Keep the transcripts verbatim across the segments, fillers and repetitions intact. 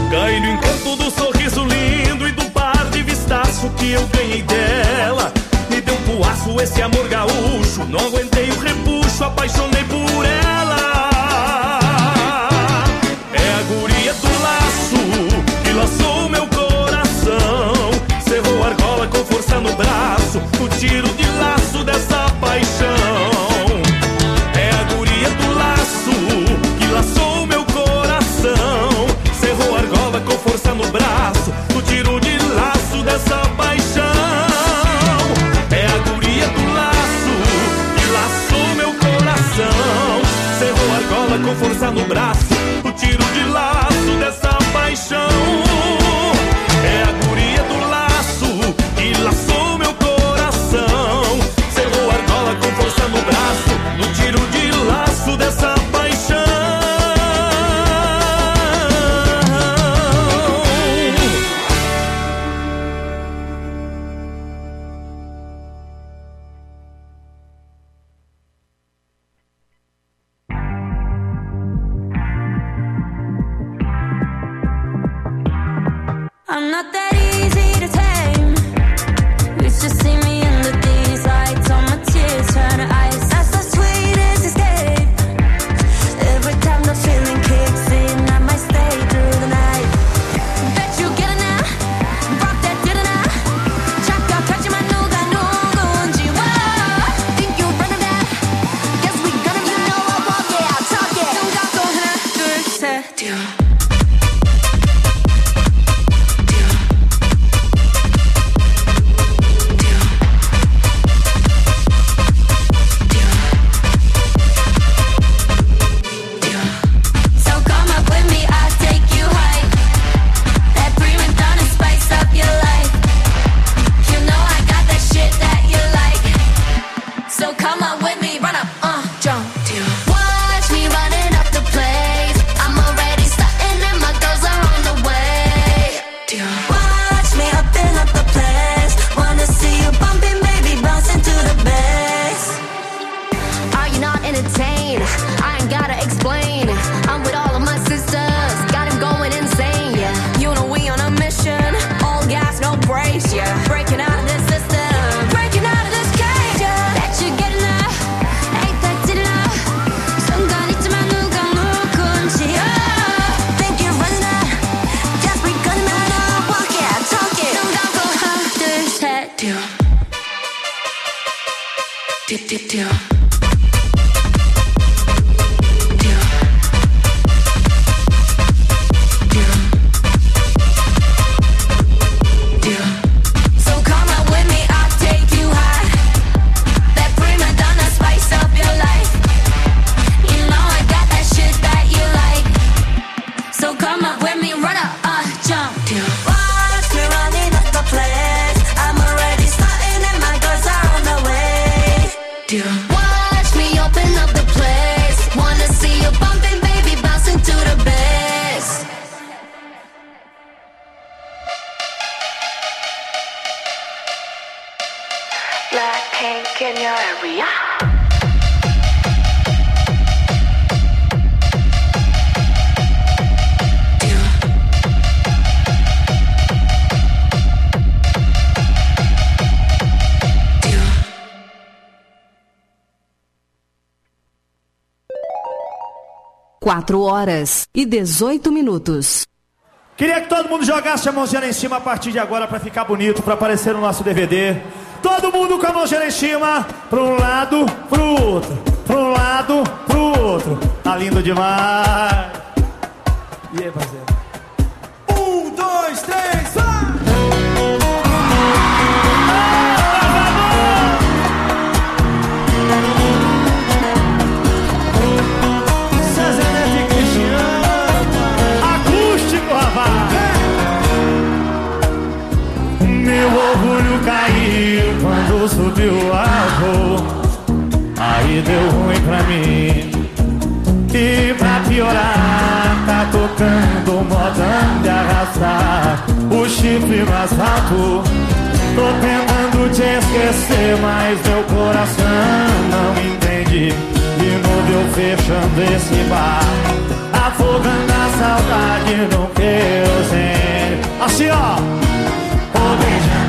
Caí no encanto do sorriso lindo e do par de vistaço que eu ganhei dela. Me deu um puaço esse amor gaúcho, não aguentei o repuxo, apaixonei por ela. É a guria do laço que laçou meu coração, cerrou a argola com força no braço, o tiro de laço dessa paixão. É a guria do laço que laçou meu coração, cerrou a argola com força no braço, o tiro de laço dessa paixão. É a guria do laço que laçou meu coração, cerrou a argola com força no braço, o tiro de laço dessa paixão. É a guria do laço que laçou meu coração, cerrou a argola com força no braço, no tiro de laço dessa paixão. I'm not that easy to tame. Used to see me under these lights, all my tears turn to ice. That's the sweetest escape. Every time the feeling kicks in, I might stay through the night. Bet you get it now, rock that didn't I? 착각하지만 누가 누군지 와. Think you run it out? Guess we gonna, you know I walk it, I'll talk it. 눈 감고 하나 둘 셋 뛰어. Quatro horas e dezoito minutos. Queria que todo mundo jogasse a mãozinha lá em cima a partir de agora pra ficar bonito, pra aparecer no nosso D V D. Todo mundo com a mãozinha lá em cima, pra um lado, pro outro, pra um lado, pro outro. Tá lindo demais. E aí, parceiro? Um, dois, três, vai! Meu orgulho caiu quando subiu o avô, aí deu ruim pra mim. E pra piorar, tá tocando modão de arrastar o chifre no asfalto. Tô tentando te esquecer, mas meu coração não entende. De novo eu fechando esse bar, afogando a saudade no que eu assim, ó. Ô, beija.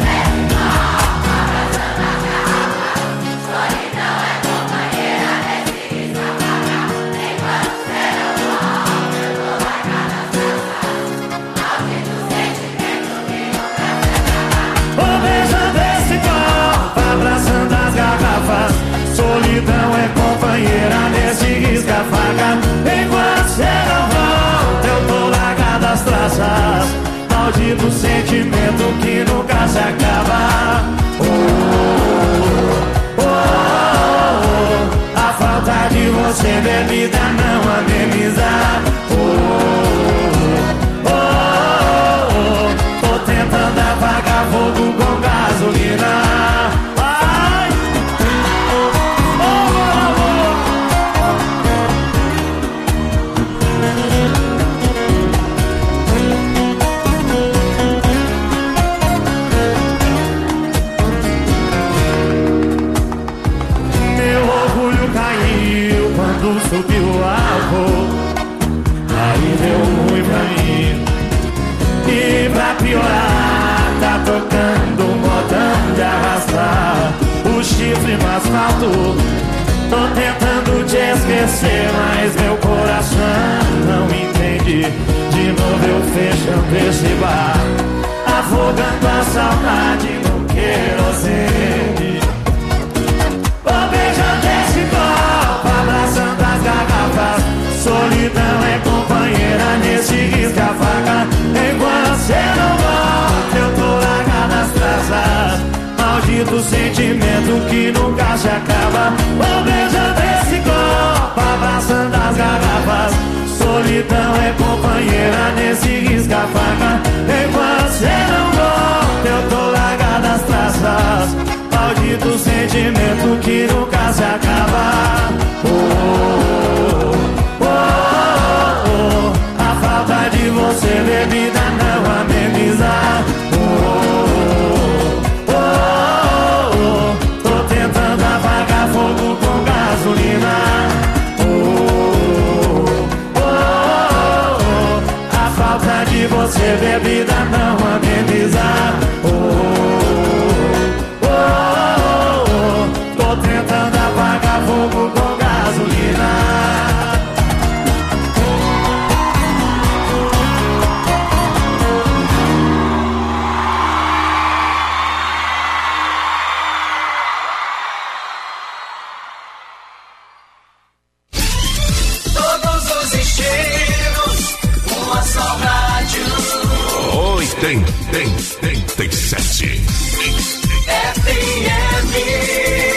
Solidão é companheira nesse risca-faca. Enquanto cê não volta, eu tô largado as traças. Maldito sentimento que nunca se acaba. Oh, oh, oh, oh. A falta de você, bebida, não ameniza. Oh, oh, oh, oh. Tô tentando apagar fogo com gasolina. Subiu o álcool, aí deu ruim pra mim. E pra piorar, tá tocando um botão de arrastar o chifre no asfalto. Tô tentando te esquecer, mas meu coração não entende. De novo eu fechando esse bar, afogando a saudade no querosene. Vou beijando esse copo, abraçando as garrafas. Solidão é companheira nesse risca-faca. Enquanto cê não volta, eu tô largado nas traças. Maldito sentimento que nunca se acaba. Vou beijando esse copo, abraçando as garrafas. Solidão é companheira nesse risca-faca. Enquanto cê não volta, eu tô largado nas traças. Maldito sentimento que nunca se acaba. Oh, oh, oh, oh. A falta de você, bebida, não ameniza. Oh, oh, oh, oh. Tô tentando apagar fogo com gasolina. Oh, oh, oh. A falta de você, bebida, não ameniza. Oh, tô tentando apagar fogo com gasolina. Todos os estilos, uma só rádio. oitenta e sete F M.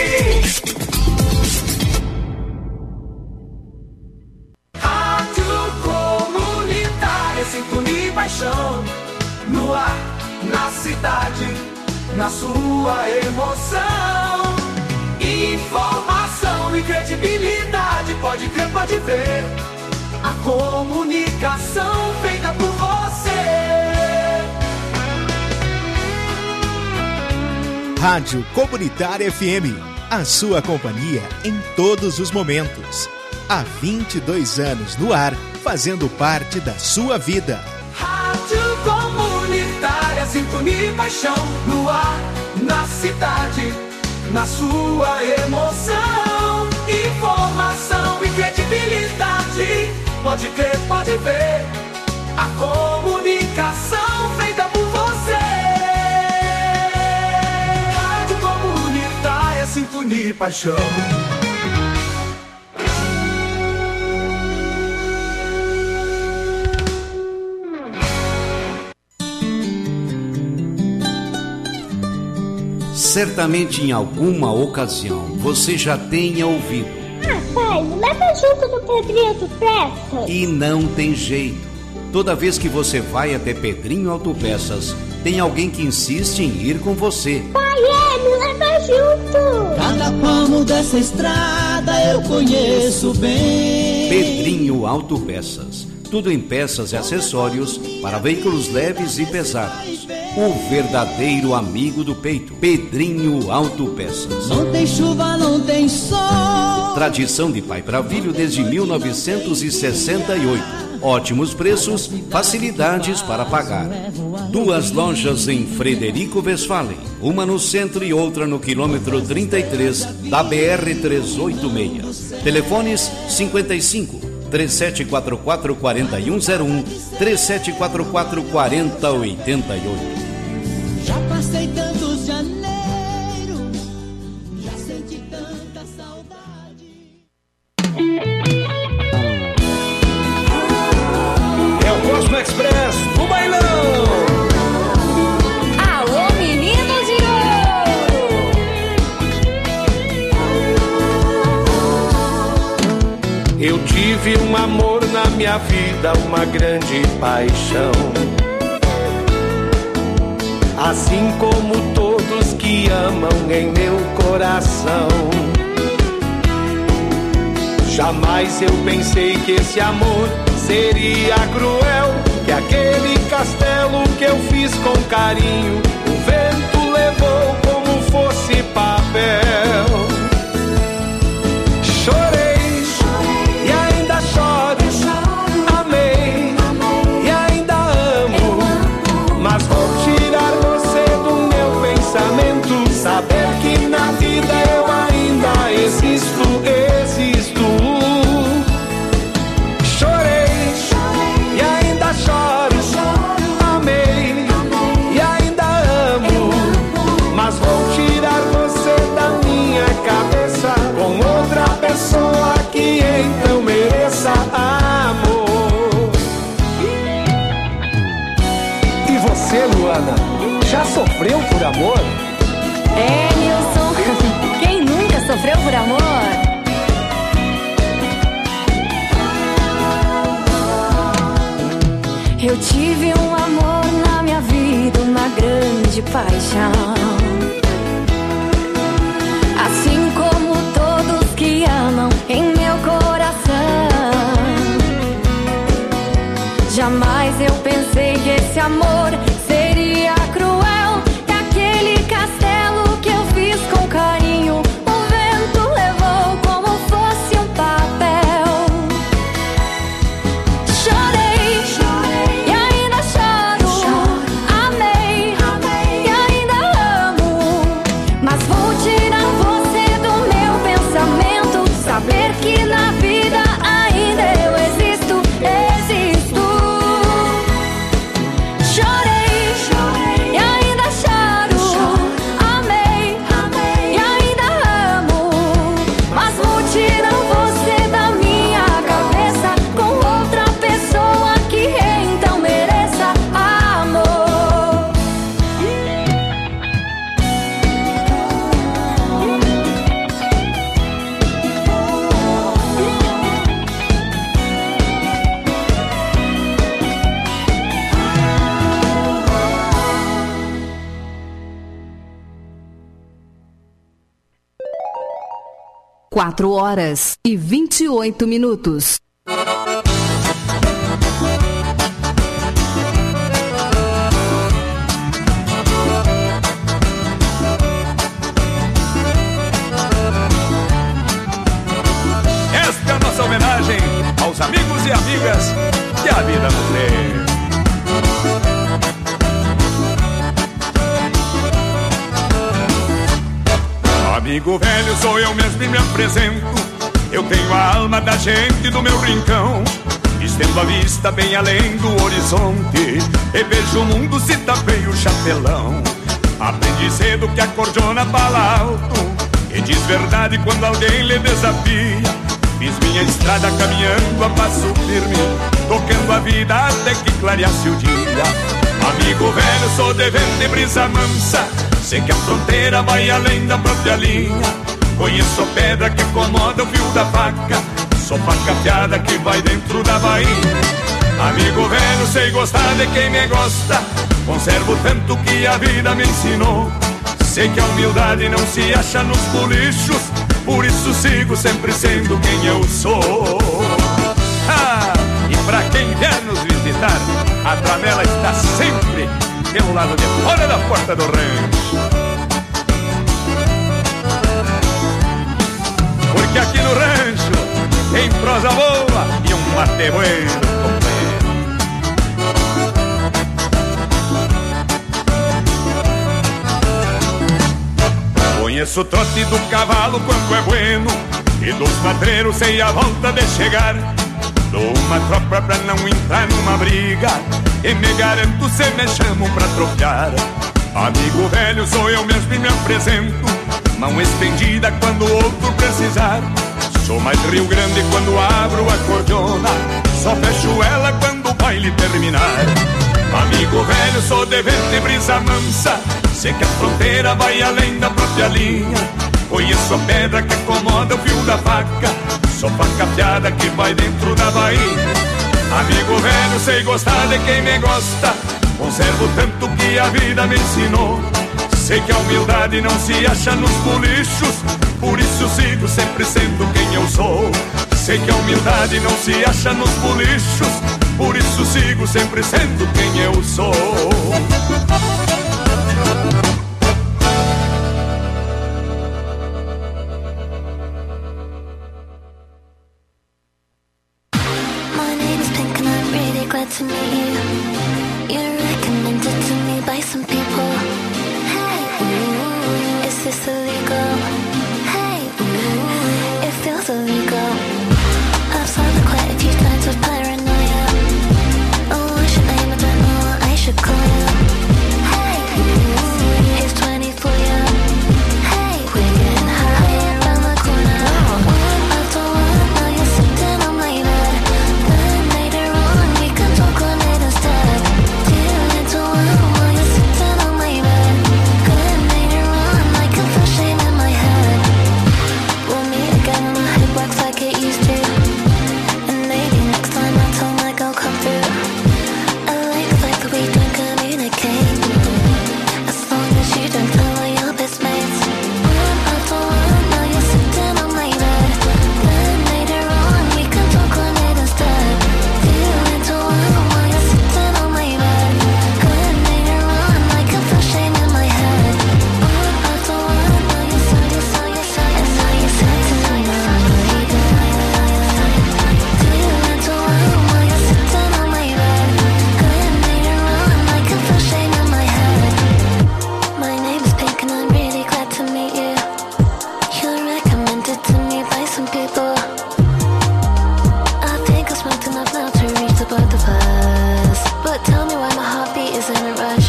Sintonia e paixão, no ar, na cidade, na sua emoção. Informação e credibilidade, pode crer, pode ver. A comunicação feita por você. Rádio Comunitária F M, a sua companhia em todos os momentos. Há vinte e dois anos no ar, fazendo parte da sua vida. Rádio Comunitária, sintonia e paixão, no ar, na cidade, na sua emoção. Informação e credibilidade, pode crer, pode ver. A comunicação feita por você. Rádio Comunitária, sintonia e paixão. Certamente em alguma ocasião você já tenha ouvido. Ah, pai, me leva junto no Pedrinho Autopeças. E não tem jeito. Toda vez que você vai até Pedrinho Autopeças, tem alguém que insiste em ir com você. Pai, é, me leva junto. Cada palmo dessa estrada eu conheço bem. Pedrinho Autopeças. Tudo em peças e acessórios para veículos leves e pesados. o verdadeiro amigo do peito. Pedrinho Autopeças. Não tem chuva, não tem sol. Tradição de pai para filho desde mil novecentos e sessenta e oito. Ótimos preços, facilidades para pagar. Duas lojas em Frederico Westphalen, uma no centro e outra no quilômetro trinta e três da B R trezentos e oitenta e seis. Telefones cinquenta e cinco, três sete quatro quatro, quatro um zero um, três sete quatro quatro, quatro zero oito oito. Já passei tantos janeiros, já senti tanta saudade. É o Cosmo Express do bailão. Alô, meninos de ouro! Eu tive um amor na minha vida, uma grande paixão. Assim como todos que amam em meu coração. Jamais eu pensei que esse amor seria cruel, que aquele castelo que eu fiz com carinho o vento levou como fosse papel. Chorei, chorei e ainda choro, choro, amei, amei e ainda amo, amo, mas vou tirar você do meu pensamento, saber que na vida eu ainda existo, existo. Choro, choro, amei, amei e ainda amo, mas vou tirar você da minha cabeça com outra pessoa que então mereça amor. E você, Luana, já sofreu por amor? É, Nilson, quem nunca sofreu por amor? Eu tive um amor na minha vida, uma grande paixão. Assim como todos que amam em meu coração. Jamais eu pensei que esse amor seria cruel, que aquele castelo que eu fiz com carinho o vento levou como fosse um papel. Chorei, chorei e ainda choro, choro, amei, amei e ainda amo, mas vou tirar você do meu pensamento, saber que na vida ainda eu existo, existo. Chorei, chorei e ainda choro, choro, amei, amei e ainda amo, mas vou tirar você da minha cabeça com outra pessoa que então mereça amor. Quatro horas e vinte e oito minutos. Esta é a nossa homenagem aos amigos e amigas que a vida nos deu. Amigo velho, sou eu mesmo e me apresento. Eu tenho a alma da gente do meu rincão, estendo a vista bem além do horizonte, e vejo o mundo se tapei o chapelão. Aprendi cedo que a cordiona fala alto e diz verdade quando alguém lhe desafia. Fiz minha estrada caminhando a passo firme, tocando a vida até que clareasse o dia. Amigo velho, sou de vento e brisa mansa, sei que a fronteira vai além da própria linha. Conheço a pedra que incomoda o fio da faca, sou faca afiada que vai dentro da baía. Amigo velho, sei gostar de quem me gosta, conservo tanto que a vida me ensinou. Sei que a humildade não se acha nos bolichos, por isso sigo sempre sendo quem eu sou. Ah, e pra quem vier nos visitar, a Tramela está sempre pelo do lado de fora da porta do rancho. Porque aqui no rancho tem prosa boa e um mate bueno, companheiro. Conheço o trote do cavalo quando é bueno, e dos madreiros sei a volta de chegar. Dou uma tropa pra não entrar numa briga, e me garanto se me chamam pra trocar. Amigo velho sou eu mesmo e me apresento, mão estendida quando o outro precisar. Sou mais Rio Grande quando abro a cordiona, só fecho ela quando o baile terminar. Amigo velho sou de vento e brisa mansa, sei que a fronteira vai além da própria linha. Conheço a pedra que acomoda o fio da faca, sou faca afiada que vai dentro da baía. Amigo velho, sei gostar de quem me gosta, conservo tanto que a vida me ensinou. Sei que a humildade não se acha nos bolichos, por isso sigo sempre sendo quem eu sou. Sei que a humildade não se acha nos bolichos, por isso sigo sempre sendo quem eu sou. To meet you, you're recommended to me by some people. Hey, ooh, is this illegal? Hey, ooh, it feels illegal. I've started quite a few times with paranoia. Oh, I should name, I don't know what I should call you. Hey, ooh, here's twenty for you. Hey, we're getting higher around the corner. One after one, now you're sitting on my bed. Then later on, we can talk on it instead. Two into one while you're sitting on my bed. Then later on, I can feel shame in my head. We'll meet again when my head works like it used to. And maybe next time I'll tell my girl come through. I like the fact that we don't communicate, as long as you don't tell all your best mates. One after one, now you're sitting on my bed. Then later on, we can talk on it instead. Two into one while you're sitting on my bed. Then later on, I can feel shame in my head. One after one, now you're so, you're so, you're so, and now you're sitting on my bed. Two into one while you're sitting on my bed. Then later on, I can feel shame in my head. My name is Pink and I'm really glad to meet you. You're recommended to me by some people. I think I smoked enough now to reach the both of us. But tell me why my heartbeat is in a rush.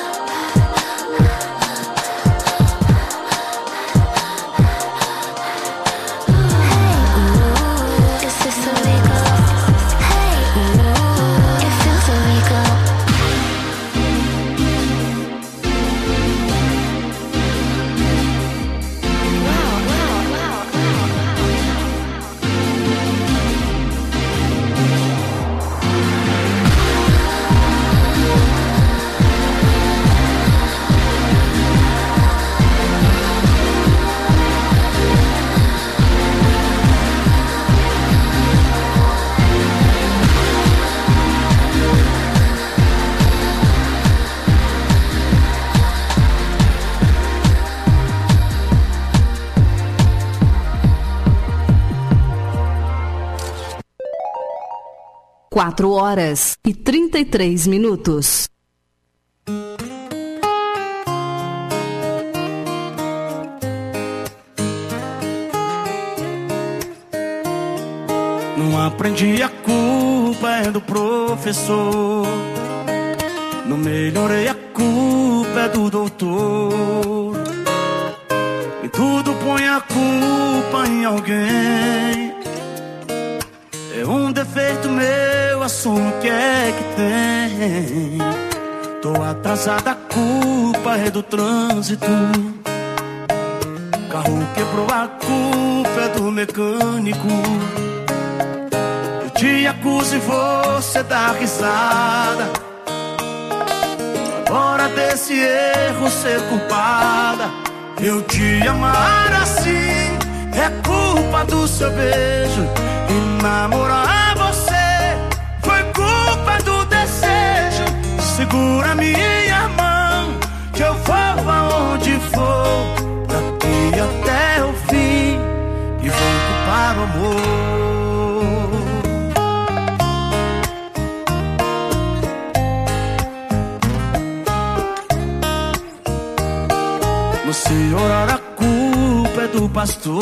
Hey, ooh, is this illegal? Hey, ooh, it feels illegal. Wow, wow, wow, Quatro horas e trinta e três minutos. Não aprendi, a culpa é do professor. Não melhorei, a culpa é do doutor. Em tudo põe a culpa em alguém. É um defeito meu, assumo o que é que tem. Tô atrasada, a culpa é do trânsito. Carro quebrou, a culpa é do mecânico. Eu te acuso e você dá risada. Agora desse erro ser culpada. Eu te amar assim é culpa do seu beijo. E namorar você foi culpa do desejo. Segura minha mão. você orar, a culpa é do pastor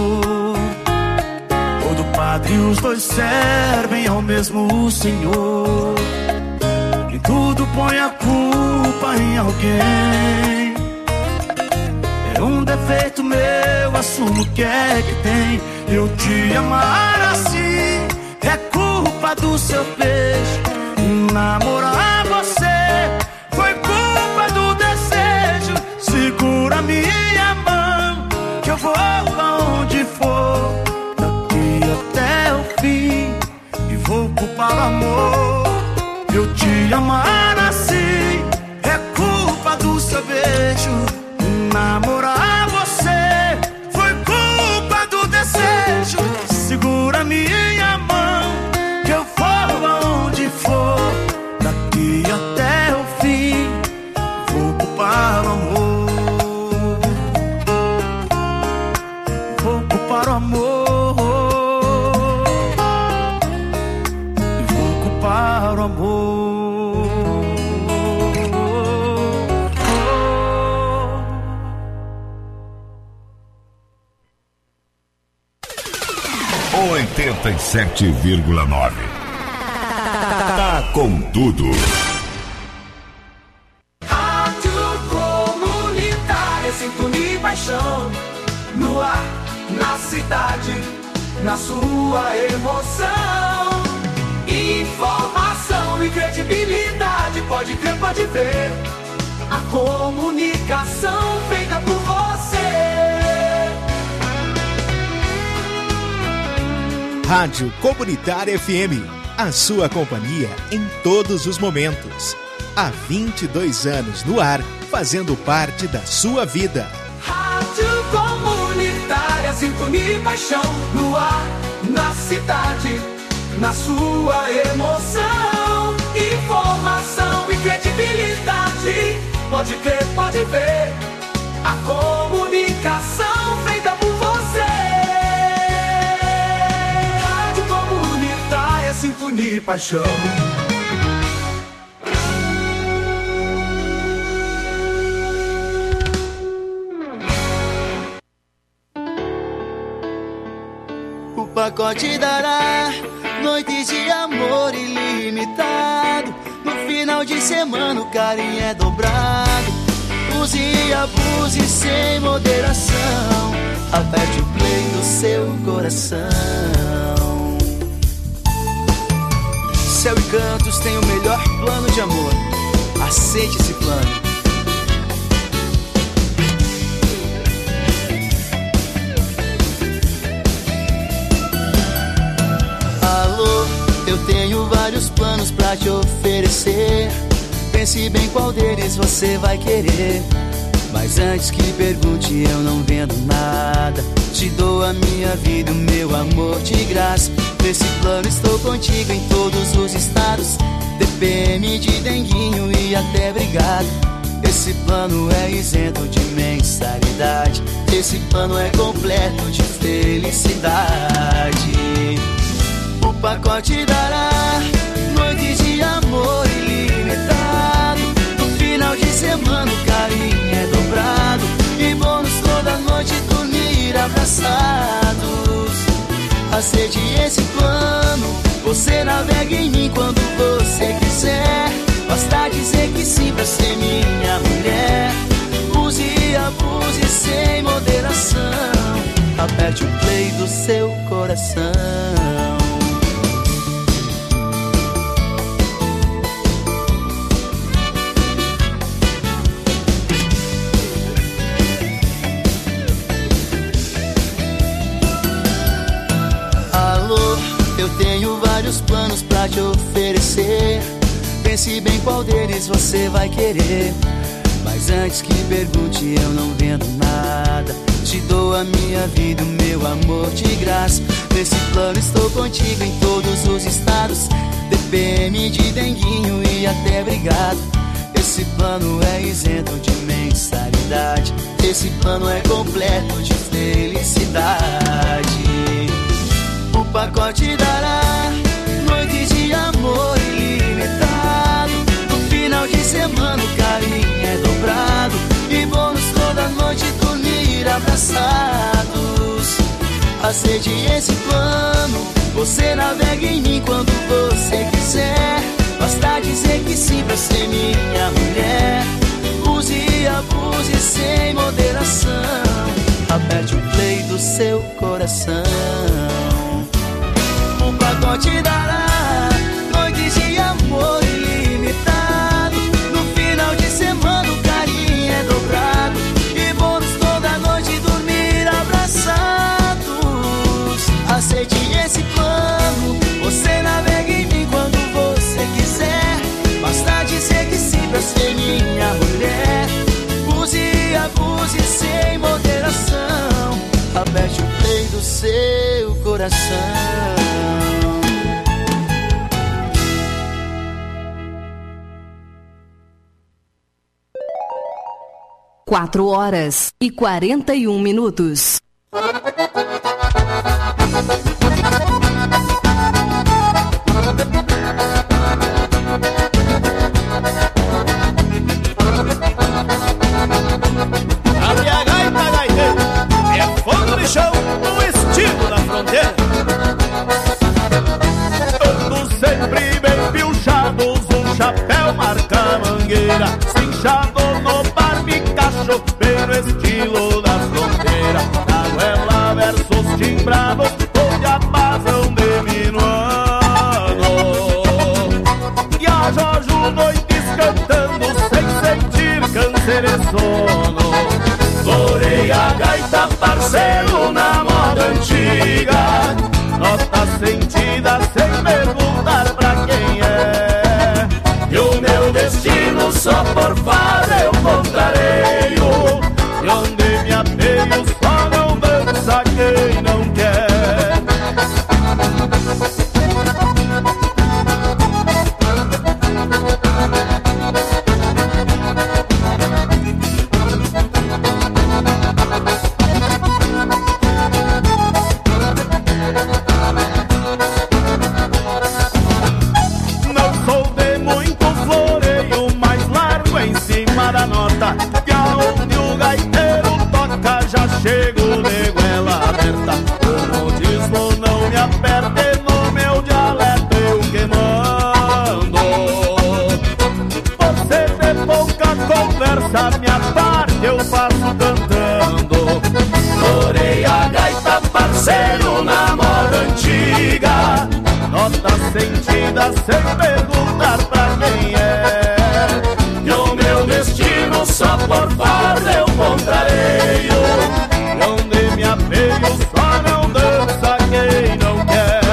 ou do padre, os dois servem ao mesmo Senhor. Em tudo põe a culpa em alguém. É um defeito meu, assumo que é que tem. Eu te amar assim é culpa do seu beijo. Namorar você foi culpa do desejo. Segura minha mão que eu vou aonde for, daqui até o fim, e vou culpar o amor. Eu te amar assim é culpa do seu beijo. Namorar você foi culpa do desejo. Segura minha mão que eu vou aonde for, daqui até o fim, vou culpar o amor. Vou culpar o amor. Vou culpar o amor. oitenta e sete vírgula nove. Tá com tudo. Rádio Comunitária, sintonia e paixão. No ar, na cidade, na sua emoção. Informação e credibilidade, pode crer, pode ver. A comunicação feita por você. Rádio Comunitária F M, a sua companhia em todos os momentos. Há vinte e dois anos no ar, fazendo parte da sua vida. Rádio Comunitária, sintonia e paixão. No ar, na cidade, na sua emoção. Informação e credibilidade, pode crer, pode ver. A comunicação feita por você. Rádio Comunitária, sintonia e paixão. O pacote dará noites de amor ilimitado. No final de semana o carinho é dobrado. Use e abuse sem moderação. Aperte o play do seu coração. Céu e Cantos tem o melhor plano de amor. Aceite esse plano. Alô, eu tenho vários planos pra te oferecer. Pense bem qual deles você vai querer. Mas antes que pergunte, eu não vendo nada. Te dou a minha vida, o meu amor de graça. Nesse plano estou contigo em todos os estados. T P M de denguinho e até brigado. Esse plano é isento de mensalidade. Esse plano é completo de felicidade. O pacote dará noites de amor ilimitado. No final de semana o carinho é dobrado. E bônus toda noite dormir abraçados. Aceite esse plano. Você navega em mim quando você quiser. Basta dizer que sim pra ser minha mulher. Use e abuse sem moderação. Aperte o play do seu coração. Eu tenho vários planos pra te oferecer. Pense bem qual deles você vai querer. Mas antes que pergunte, eu não vendo nada. Te dou a minha vida, o meu amor de graça. Nesse plano estou contigo em todos os estados. T P M de denguinho e até brigado. Esse plano é isento de mensalidade. Esse plano é completo de felicidade. O pacote dará noites de amor ilimitado. No final de semana o carinho é dobrado. E bônus toda noite Aceite esse plano, você navega em mim quando você quiser. Basta dizer que sim pra ser minha mulher. Use e abuse sem moderação. Aperte o play do seu coração. O pacote dará noites de amor ilimitado. No final de semana o carinho é dobrado. E bônus toda noite dormir abraçados. Aceite esse plano, você navega em mim quando você quiser. Basta dizer que sim pra ser minha mulher. Use e abuse sem moderação. Aperte o play do seu coração. Quatro horas e quarenta e um minutos. Abre a gaita, gaiteiro, é fogo de chão no estilo da fronteira. Todos sempre bem pilchados, um chapéu marca mangueira, cinchado no barbicacho, bem no estilo da fronteira. Na goela versos timbrados, com diapasão de minuano. E a Jojo noites cantando sem sentir câncer e sono. Florei a gaita, parceiro, na moda antiga. Nota sentida sem perguntar pra quem é. E o meu destino só por fora eu contrareio. E onde me apeio só não dança quem não quer. Não sou de muito floreio, mas largo em cima da nota. Que aonde o gaiteiro toca já chego de goela aberta. O modismo não me aperte, no meu dialeto eu que mando. Você de pouca conversa, minha parte eu faço cantando. Florei a gaita, parceiro, na moda antiga. Nota sentida sem perguntar pra quem é. E o meu destino só por farda eu contrareio. E onde me apeio só não dança quem não quer.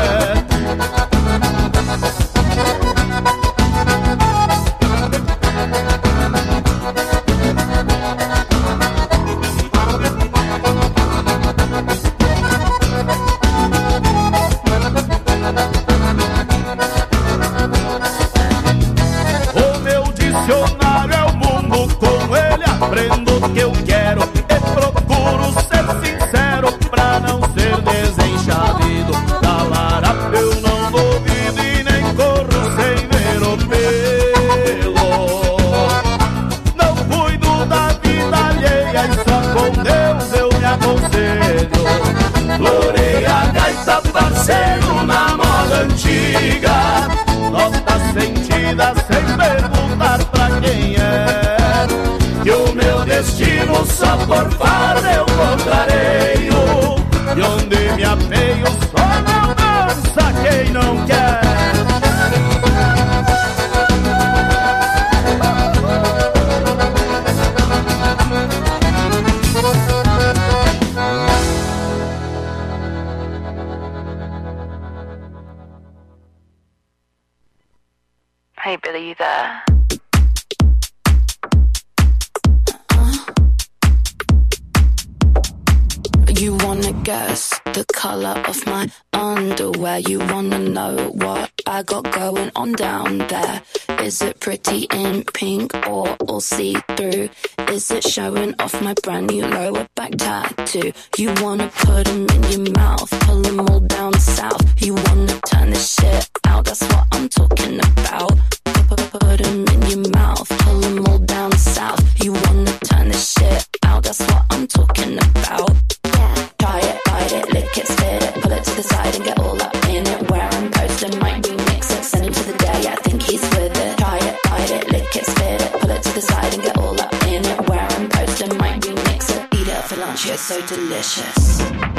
O meu dicionário é o mundo, com ele aprendo o que eu quero. E procuro ser sincero pra não ser desenchavido. Da larápia eu não duvido e nem corro sem ver o pelo. Não cuido da vida alheia e só com Deus eu me aconselho. Florei a gaita, parceiro, na moda antiga. Nota sentida sem perguntar pra quem é. Que o meu destino só por farda eu contrareio. E onde me apeio só não dança quem não quer. Hey Billy, you there? You wanna guess the color of my underwear? You wanna know what I got going on down there? Is it pretty in pink or all see-through? Is it showing off my brand new lower back tattoo? You wanna put them in your mouth, pull them all down south. You wanna turn this shit out, that's what I'm talking about. Put them in your mouth, pull them all down south. You wanna turn this shit out, that's what I'm talking about. Yeah. Try it, bite it, lick it, spit so delicious.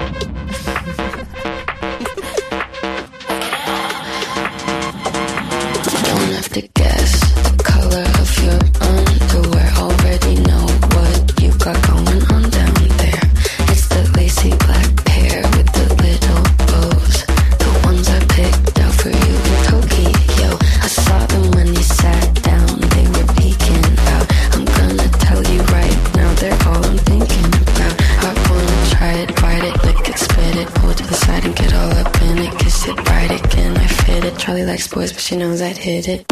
Don't have to guess the color of your underwear. Already know what you got going on down there. It's the lacy black pair with the little bows, the ones I picked out for you in Tokyo. I saw them when you sat down, they were peeking out. I'm gonna tell you right now, they're all I'm thinking about. I wanna try it, bite it, lick it, spit it, pull it to the side and get all up in it. Kiss it, ride it, can I fit it? Charlie likes boys, but she knows I'd hit it.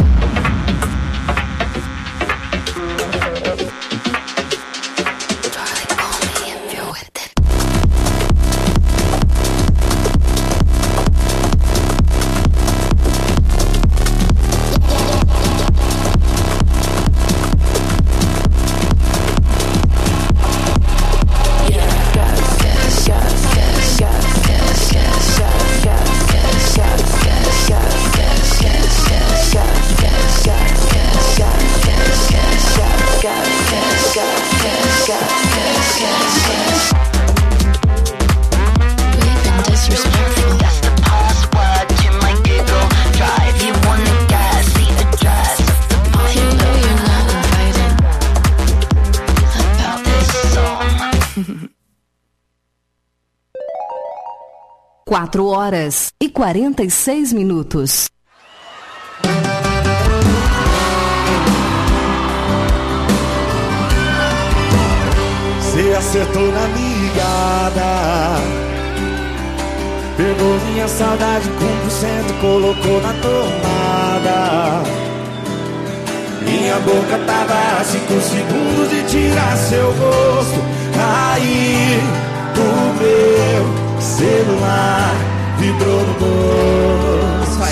Quatro horas e quarenta e seis minutos. Você acertou na ligada, pegou minha saudade com um por cento, colocou na tomada. Minha boca tava a cinco segundos de tirar seu rosto. Aí o meu celular vibrou no bolso.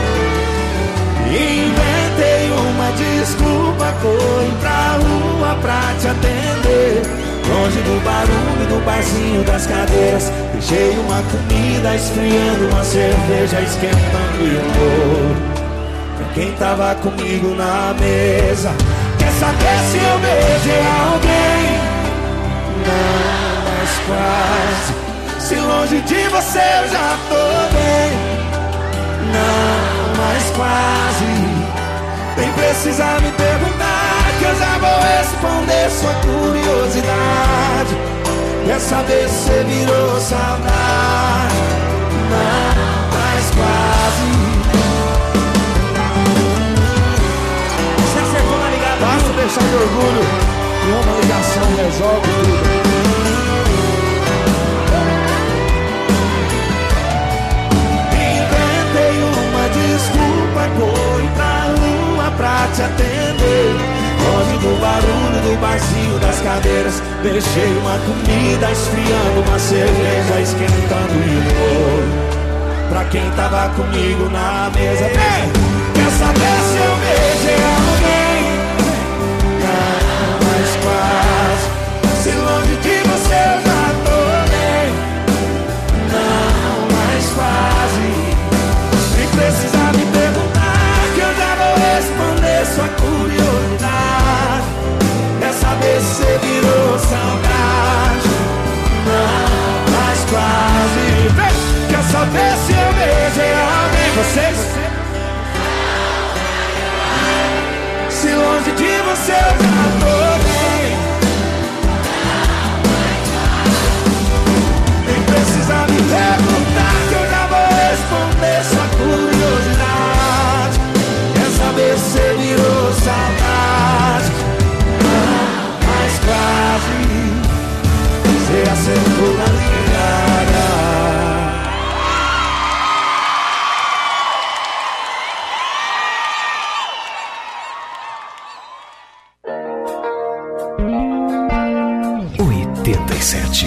Inventei uma desculpa, corri pra rua pra te atender. Longe do barulho do barzinho das cadeiras, deixei uma comida esfriando, uma cerveja esquentando e um bolo pra quem tava comigo na mesa. Quer saber se eu beijei alguém? Não, mas quase. Se longe de você eu já tô bem. Não, mas quase. Nem precisa me perguntar, que eu já vou responder sua curiosidade. Quer saber se você virou saudade? Não, mas quase. Você acertou na ligada, basta deixar de orgulho e uma ligação resolve tudo. Desculpa, corri pra rua pra te atender. Longe do barulho do barzinho das cadeiras, deixei uma comida esfriando, uma cerveja esquentando e um bolo pra quem tava comigo na mesa. Ei, quer saber se eu beijei alguém? Não, mas quase. Se longe de você eu já tô bem. Não, mas quase. Nem precisa me perguntar, que eu já vou responder sua curiosidade. Quer saber se você virou saudade? Não, mas quase. Quer saber se eu beijei alguém? Vocês? Se longe de você eu já tô bem. Nem precisa me perguntar, que eu já vou responder sua curiosidade. Quer saber se você virou saudade? Não, mas quase. Você acertou na ligada. oitenta e sete.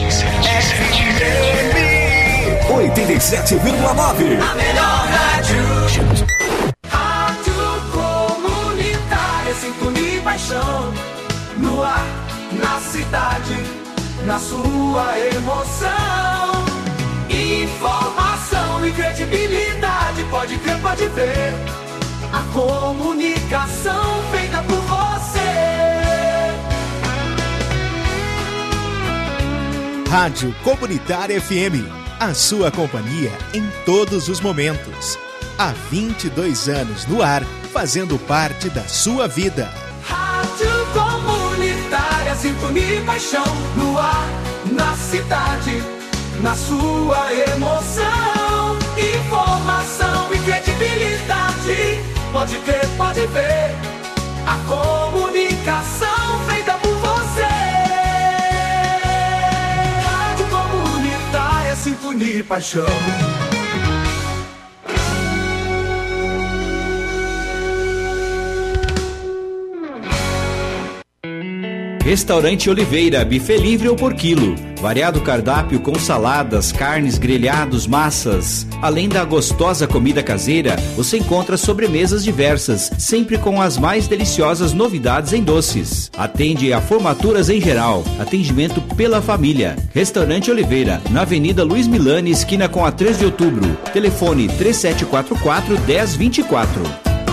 oitenta e sete vírgula nove. A melhor rádio. Rádio Comunitária, sintonia e paixão. No ar, na cidade, na sua emoção. Informação e credibilidade, pode crer, pode ver. A comunicação feita por você. Rádio Comunitária F M, a sua companhia em todos os momentos. Há vinte e dois anos no ar, fazendo parte da sua vida. Rádio Comunitária, sintonia e paixão no ar, na cidade, na sua emoção. Informação e credibilidade, pode crer, pode ver. A comunicação feita por você. Rádio Comunitária, sintonia e paixão. Restaurante Oliveira, buffet livre ou por quilo. Variado cardápio com saladas, carnes, grelhados, massas. Além da gostosa comida caseira, você encontra sobremesas diversas, sempre com as mais deliciosas novidades em doces. Atende a formaturas em geral. Atendimento pela família. Restaurante Oliveira, na Avenida Luiz Milani, esquina com a três de outubro. Telefone três sete quatro quatro, um zero dois quatro.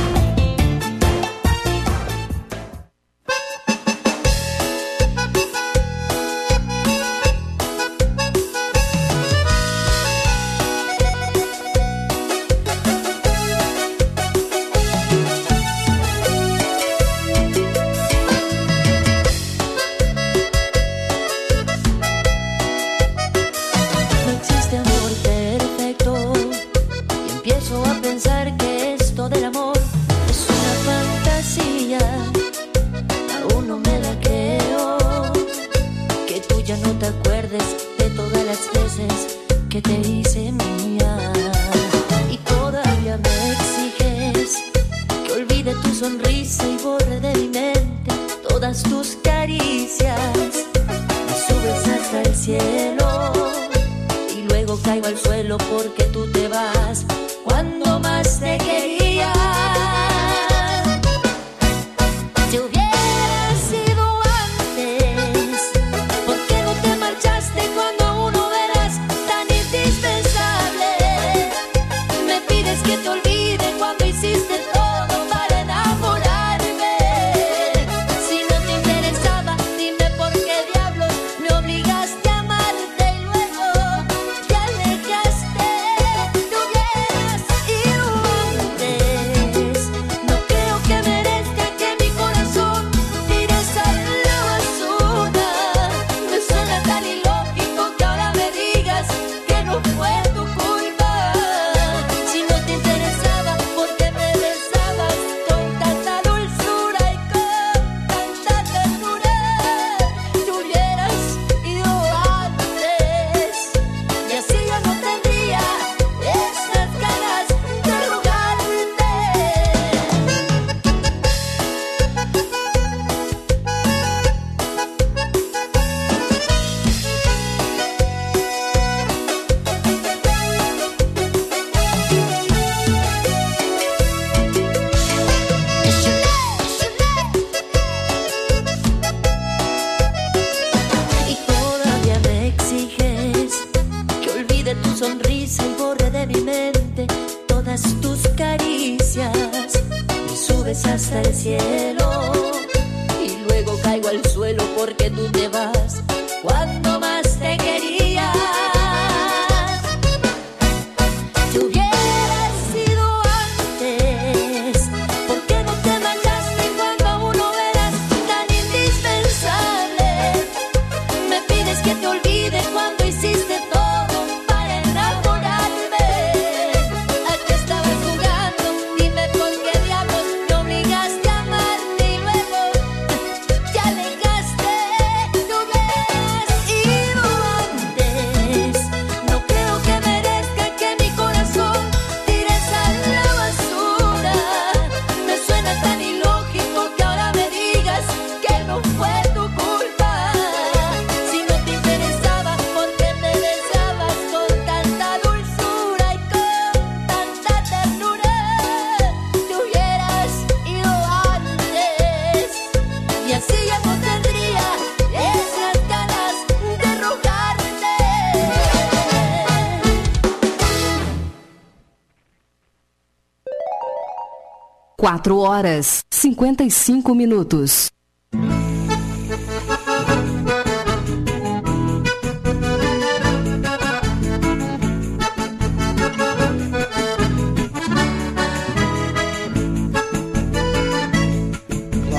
Quatro horas, cinquenta e cinco minutos.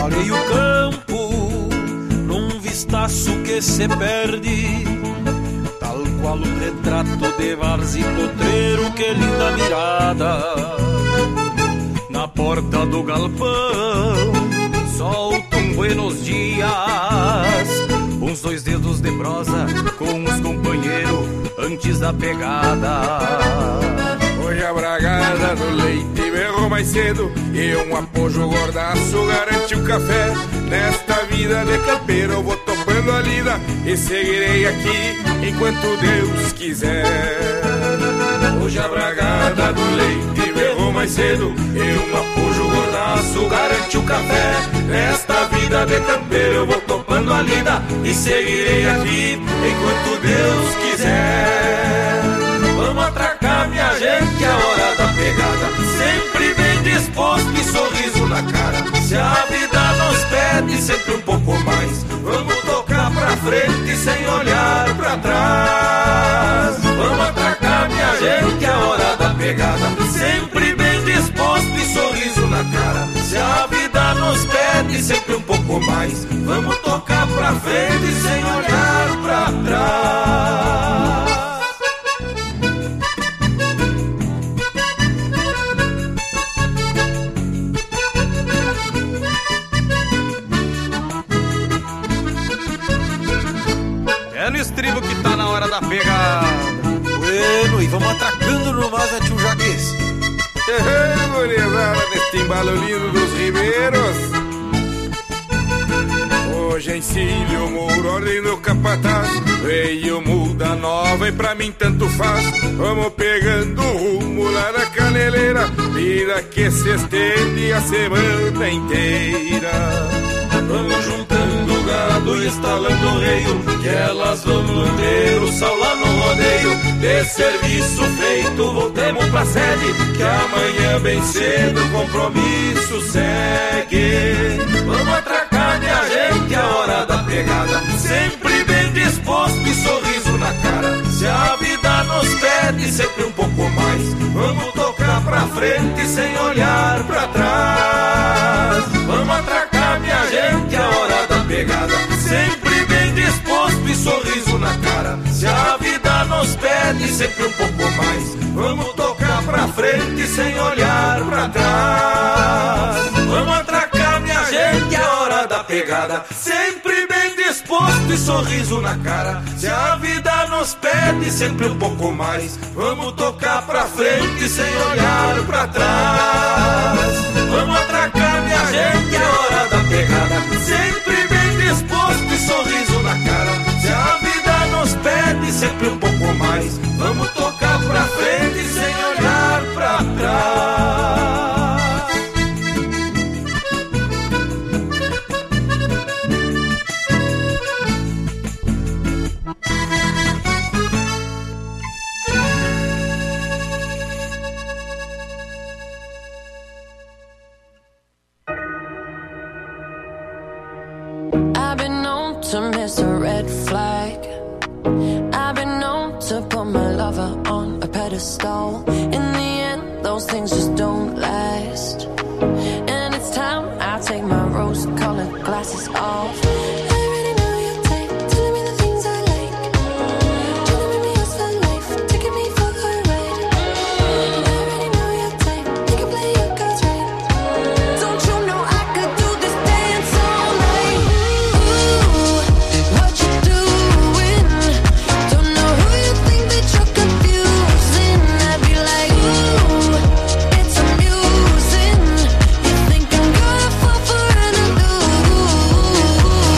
Parei o campo num vistaço que se perde, tal qual um retrato de várzea e potreiro, que linda mirada. Na porta do galpão solta um buenos dias, uns dois dedos de prosa com os companheiros antes da pegada. Hoje a bragada do leite berrou mais cedo e um apojo gordaço garante o café. Nesta vida de campeiro eu vou topando a lida e seguirei aqui enquanto Deus quiser. Hoje a bragada do leite berrou mais cedo e um apojo gordaço garante o café. Nesta vida de campeiro eu vou topando a lida e seguirei aqui enquanto Deus quiser. Vamos atracar, minha gente, a hora da pegada, sempre bem disposto e sorriso na cara. Se a vida nos pede sempre um pouco mais, vamos tocar pra frente sem olhar pra trás. Vamos atracar, minha gente, a hora da pegada, sempre bem disposto e sorriso na cara. Se a vida nos pede sempre um pouco mais, vamos tocar pra frente sem olhar pra trás. É no estribo que tá na hora da pegada. Bueno, e vamos atracando no mais a tio Jaques. Gurizada, neste embalo lindo dos ribeiros, hoje encilho o muro, ordem do capataz. Veio muda nova e pra mim tanto faz. Vamos pegando rumo lá da caneleira, vida que se estende a semana inteira. Vamos juntando gado e instalando o reio, que elas vão manter o sal lá no rodeio. De serviço feito, voltemos pra sede, que amanhã bem cedo o compromisso segue. Vamos atracar, minha gente, a hora da pegada, sempre bem disposto e sorriso na cara. Se a vida nos pede sempre um pouco mais, vamos tocar pra frente sem olhar pra trás. Vamos atracar, minha gente, a hora da pegada, sempre bem disposto e sorriso na cara. Se a vida nos pede sempre um pouco mais, vamos tocar pra frente sem olhar pra trás. Vamos atracar, minha gente, a hora da pegada, sempre bem disposto e sorriso na cara. Se a vida nos pede sempre um pouco mais, vamos tocar pra frente sem olhar pra trás. Vamos atracar, minha gente, a hora da pegada, sempre bem disposto e sorriso na cara. Se a vida nos pede sempre um pouco mais, vamos tocar pra frente sem olhar pra trás. I've been known to miss a red flag. I've been known to put my lover on a pedestal. In the end, those things just don't last. And it's time I take my rose-colored glasses off. It's a music. You think I'm gonna fall for an illusion?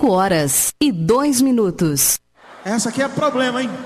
cinco horas e dois minutos. Essa aqui é problema, hein?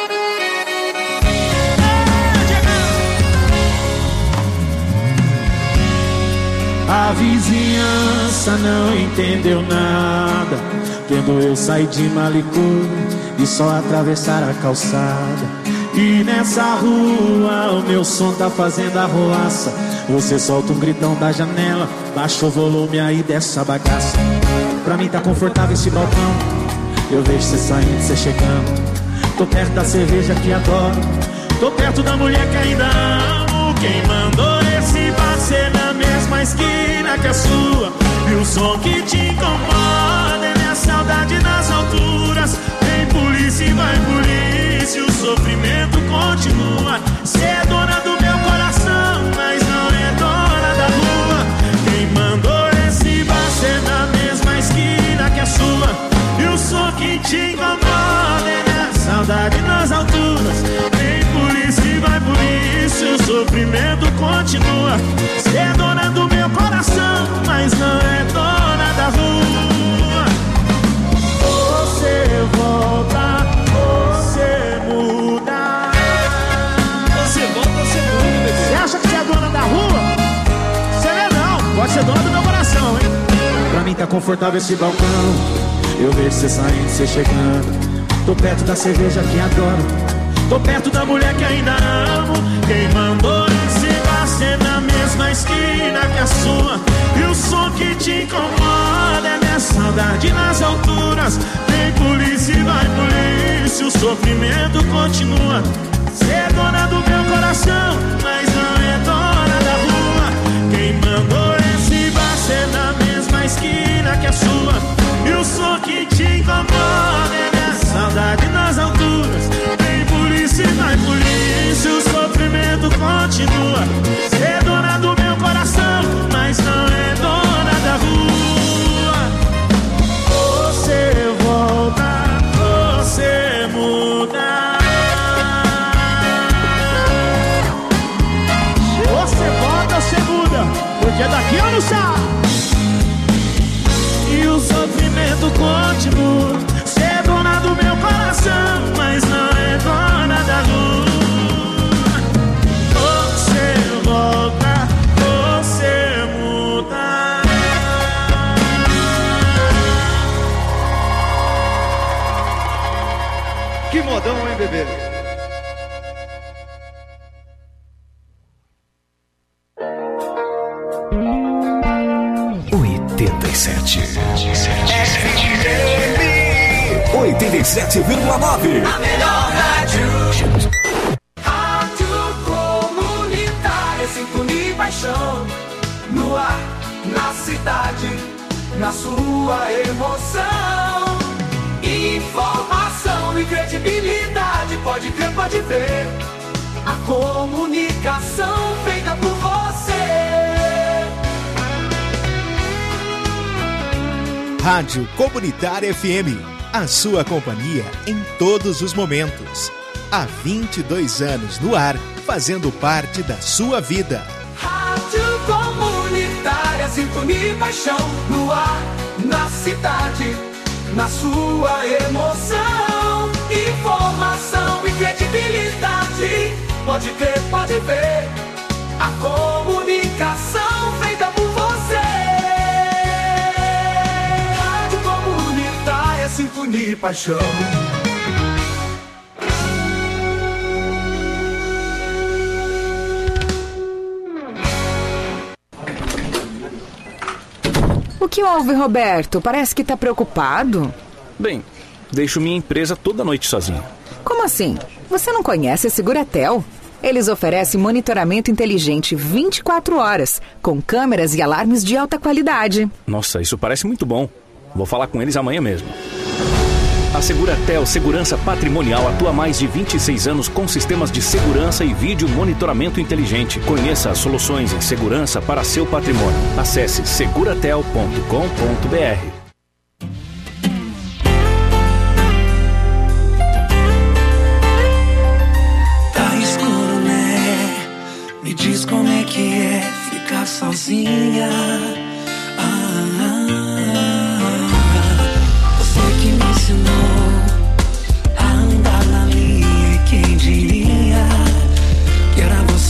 A vizinhança não entendeu nada, vendo eu sair de Malicô e só atravessar a calçada. E nessa rua o meu som tá fazendo arruaça. Você solta um gritão da janela, baixa o volume aí dessa bagaça. Pra mim tá confortável esse balcão, eu vejo você saindo, você chegando. Tô perto da cerveja que adoro, tô perto da mulher que ainda amo. Quem mandou esse bar ser na mesma esquina que a sua? E o som que te incomoda é minha saudade nas alturas. Vem polícia e vai polícia, o sofrimento continua. Cê é dona do meu coração, mas não é dona da rua. Quem mandou esse bar ser na mesma esquina que a sua? E o som que te incomoda é minha saudade nas alturas. Vem polícia e vai polícia, o sofrimento continua. Cê é dona do meu coração, mas não é dona da rua. Você volta, você muda. Você volta, você muda, bebê. Você acha que você é dona da rua? Você não é não, pode ser dona do meu coração, hein? Pra mim tá confortável esse balcão, eu vejo você saindo, você chegando. Tô perto da cerveja que adoro, tô perto da mulher que ainda amo. Quem mandou esse bar ser na mesma esquina que a sua? E o som que te incomoda é minha saudade nas alturas. Vem polícia e vai polícia, o sofrimento continua. Cê é dona do meu coração, mas não é dona da rua. Quem mandou esse bar ser na mesma esquina que a sua? E o som que te incomoda é minha saudade nas alturas. Vem polícia e vai polícia, o sofrimento continua. Cê é dona do meu coração, mas não é dona da rua. Você volta, você muda. Você volta, você muda, porque daqui eu não saio. E o sofrimento continua. Cê é dona do meu coração, mas não é dona da rua. Você volta, você muda. Que modão, hein, bebê? oitenta e sete. oitenta e sete vírgula nove. A melhor rádio. Rádio Comunitária, sintonia e paixão. No ar, na cidade, na sua emoção. Informação e credibilidade, pode crer, pode ver. A comunicação feita por você. Rádio Comunitária F M, a sua companhia em todos os momentos. Há vinte e dois anos no ar, fazendo parte da sua vida. Rádio Comunitária, sintonia e paixão. No ar, na cidade, na sua emoção. Informação e credibilidade, pode crer, pode ver. A comunicação feita por você. Rádio Comunitária, sintonia e paixão. O que houve, Roberto? Parece que tá preocupado. Bem, deixo minha empresa toda noite sozinho. Como assim? Você não conhece a Seguratel? Eles oferecem monitoramento inteligente vinte e quatro horas, com câmeras e alarmes de alta qualidade. Nossa, isso parece muito bom. Vou falar com eles amanhã mesmo. A Seguratel Segurança Patrimonial atua há mais de vinte e seis anos com sistemas de segurança e vídeo monitoramento inteligente. Conheça as soluções em segurança para seu patrimônio. Acesse seguratel ponto com ponto b r. Tá escuro, né? Me diz como é que é ficar sozinha. Ah, ah, ah.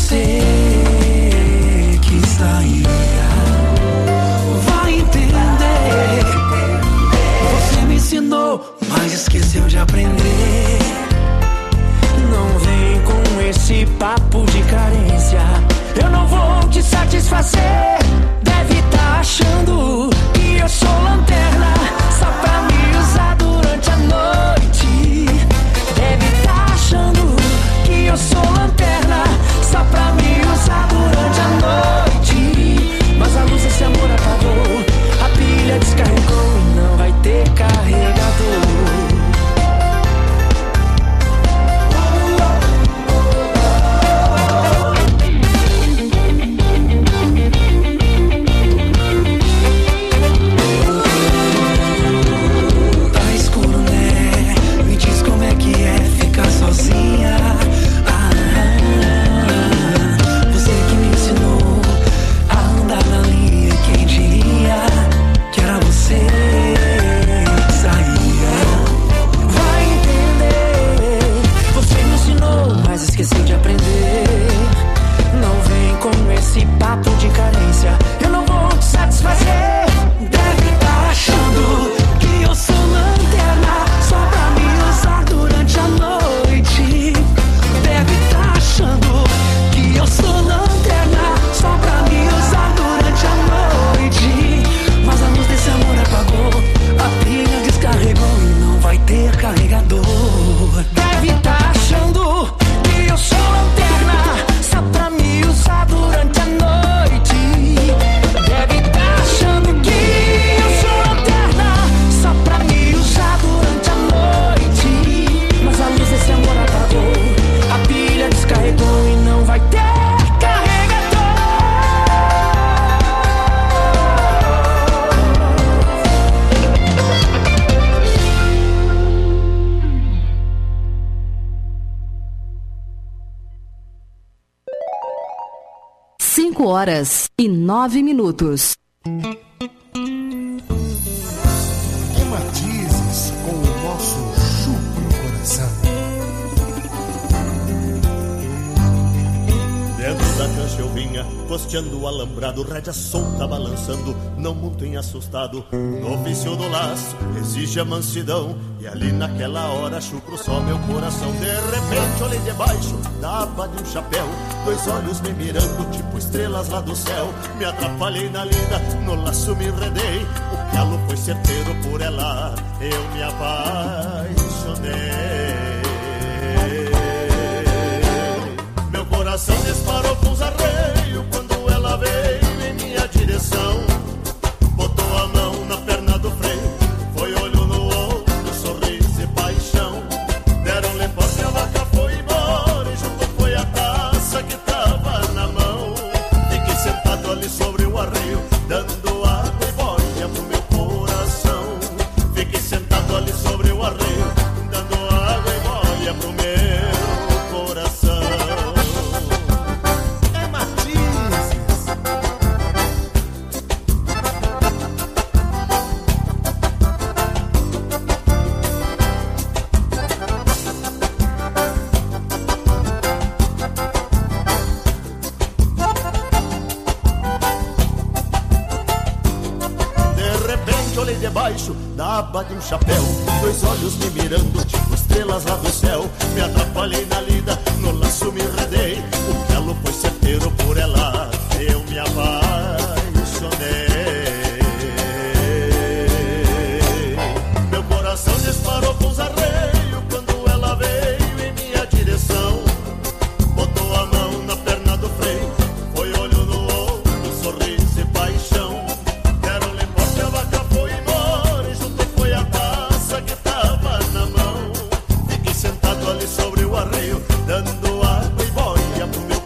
você que saía. Vai entender. Você me ensinou, mas esqueceu de aprender. Não vem com esse papo de carência. Eu não vou te satisfazer. Deve tá achando que eu sou lanterna só pra me usar durante a noite. Deve tá achando que eu sou lanterna só pra me usar durante a noite. Mas a luz desse amor apagou, a pilha descarregou e não vai ter carregador. Sozinha, ah, você que me ensinou a andar na linha. Quem diria que era você que saía? Vai entender. Você me ensinou, mas esqueceu de aprender. Não vem com esse papo de carência. Eu não vou te satisfazer. Deve estar achando que eu sou lanterna só pra me usar durante a noite. Deve tá achando que eu sou lanterna só pra me usar durante a noite. Mas a luz desse amor apagou, a pilha descarregou e não vai ter carregador. Deve tá achando que eu sou lanterna só pra me usar durante a noite. Deve tá achando que eu sou lanterna só pra me usar durante a noite. Mas a luz desse amor apagou, a pilha descarregou e não vai ter carregador. Cinco horas e nove minutos. É matizes com o nosso chucro coração. Dentro da cancha eu vinha, costeando o alambrado, rédea solta balançando, não muito em assustado. No ofício do laço exige a mansidão, e ali naquela hora chucro só meu coração. De repente olhei debaixo da aba de um chapéu, dois olhos me mirando, tipo estrelas lá do céu. Me atrapalhei na lida, no laço me enredei, o calo foi certeiro, por ela eu me apaixonei. Coração disparou com os arreios quando ela veio em minha direção. Botou a mão na perna do freio, foi olho no olho, sorriso e paixão. Deram-lhe porte, a vaca foi embora e junto foi a taça que tava na mão. Fiquei sentado ali sobre o arreio, dando água e boia pro meu coração. Fiquei sentado ali sobre o arreio, dando água e boia pro meu coração. Debaixo da aba de um chapéu, dois olhos me mirando, tipo estrelas lá do céu. Me atrapalhei na lida, no laço me enredei, o calo foi certeiro, por ela eu me apaixonei. Meu coração disparou com os arreios quando ela veio em minha direção. Botou a mão na perna do freio, foi olho no olho, sorriso e paixão. Deram-lhe porte, a vaca foi embora e junto foi a taça que tava na mão. Fiquei sentado ali sobre o arreio, dando água e boia pro meu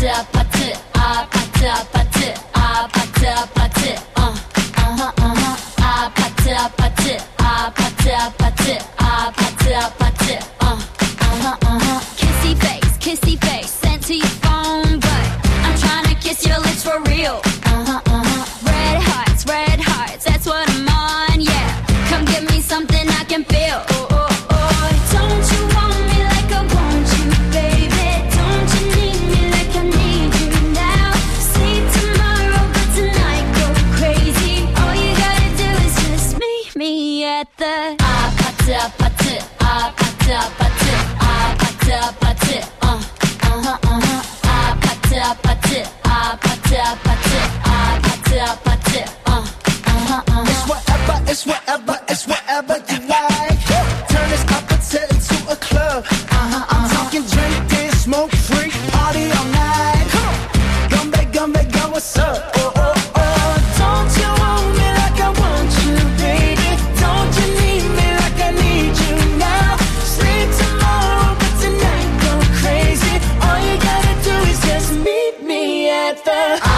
아파트 아파트 아파트 아파트 아파트 아파트 어 어허 어허 아파트 아파트 아파트 아파트 아파트 아파트 어 어허 어허 kissy face kissy face sent to your phone but I'm trying to kiss your lips for real uh-huh uh-huh red hearts red hearts that's what I'm on yeah come give me something I can feel oh oh oh don't you want me like I want you baby don't you need me like I need you now sleep tomorrow but tonight go crazy all you gotta do is just meet me at the 아파트 아파트 아파트 아파트 아파트 아파트 어 어허 어허 아파트 아파트 아파트 아파트 아파트 아파트 어 어허 어허 It's whatever, it's whatever, it's whatever you like. Turn this opposite into a club. Uh-huh, I'm talking drink and smoke free, party all night. Gumbe, gumbe, go, what's up? Oh, oh, oh. Don't you want me like I want you, baby? Don't you need me like I need you now? Sleep tomorrow, but tonight go crazy. All you gotta do is just meet me at the